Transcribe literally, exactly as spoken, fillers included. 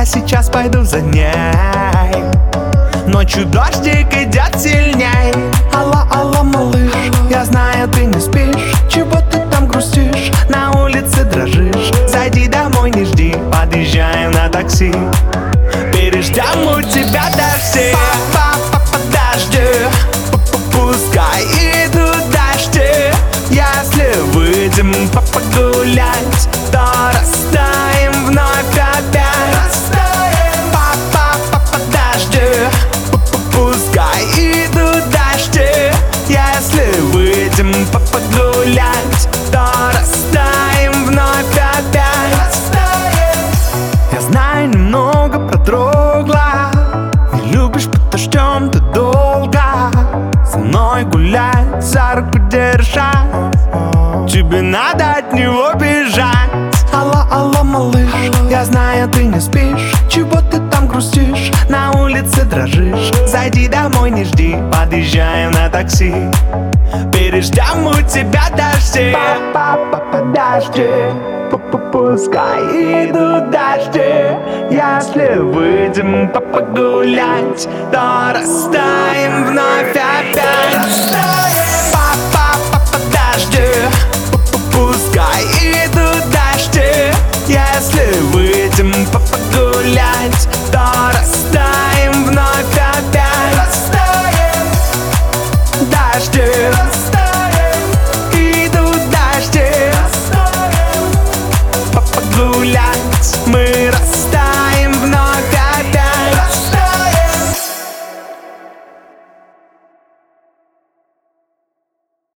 я сейчас пойду за ней. Ночью дождик идет сильней. Алло, алло, малыш, я знаю, ты не спишь. Чего ты там грустишь? На улице дрожишь. Зайди домой, не жди, подъезжаем на такси. Переждем у тебя дожди. Папа, подожди, пускай идут дожди. Если выйдем погулять, то растаем вновь опять. Папа, подожди, пускай идут дожди. Если выйдем погулять, то растаем вновь опять. Я знаю, немного продрогла. Не любишь под дождем ты долго. Со мной гулять, за руку держать. Тебе надо от него бежать. Алло, алло, малыш, я знаю, ты не спишь. Чего ты там грустишь? На улице дрожишь. Зайди домой, не жди, подъезжаем на такси. Переждем у тебя дожди. Папа, подожди, пускай идут дожди. Если выйдем погулять, то растаем вновь опять. Папа, подожди,